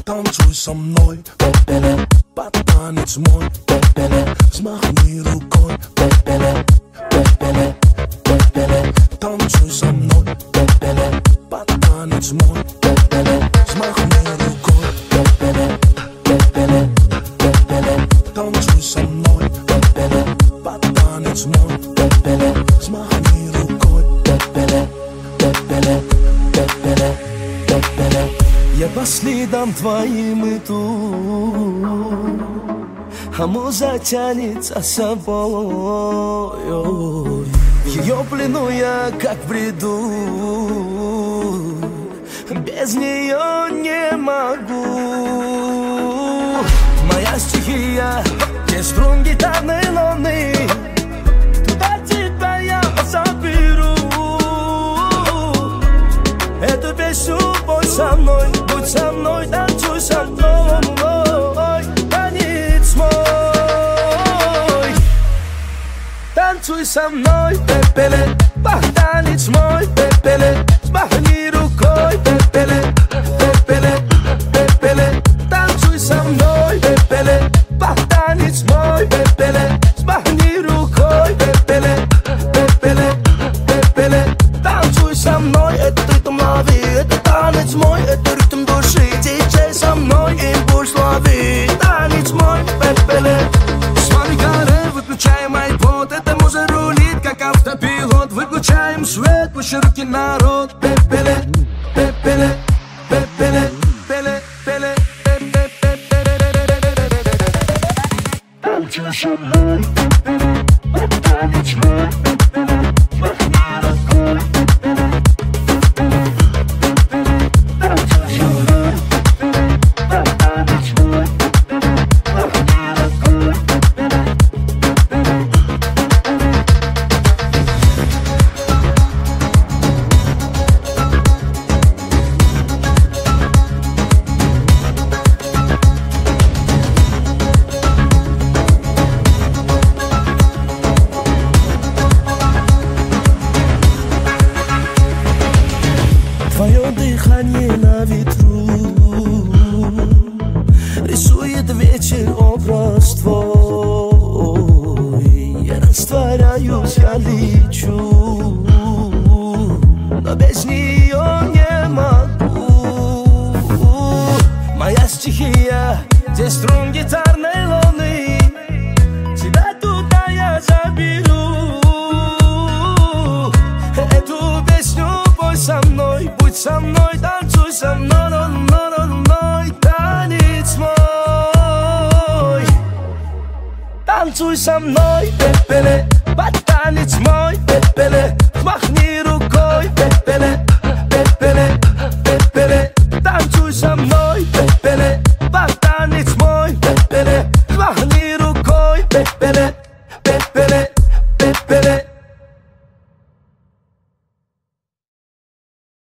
Танцуй со мной, под танец мой, взмахни рукой, танцуй со мной, под танец мой, взмахни рукой, танцуй со мной, под танец мой, взмахни рукой. Я по следам твоим иду, а муза тянет за собой. В ее плену я как в бреду, без нее не могу. Моя стихия, где струн гитарной луны, туда тебя я заберу. Эту песню пой со мной, будь со мной, танцуй со мной, танец мой. Танцуй со мной, пепеле, танец мой, пепеле, взмахни рукой, пепеле, пепеле, пепеле. Танцуй со мной, пепеле, танец мой, пепеле, взмахни рукой, пепеле, пепеле, пепеле. Танцуй со мной, это ритм лови, это танец мой, это ритм души. Диджей со мной, импульс лови, танец мой, пепеле. Смотри, каре, выключаем айпод, эта муза рулит, как автопилот. Выключаем свет, пусть руки народ, пепеле, пепеле, пепеле, пепеле, пепеле, пепеле. Танцуй со мной, танец мой, твое дыхание на ветру рисует вечер образ твой. Я растворяюсь, я лечу, но без нее не могу. Моя стихия, здесь струн гитарной луны, тебя туда я заберу. Эту песню пой со мной, будь со мной, танцуй со мной, танец мой. Танцуй со мной, пепеле,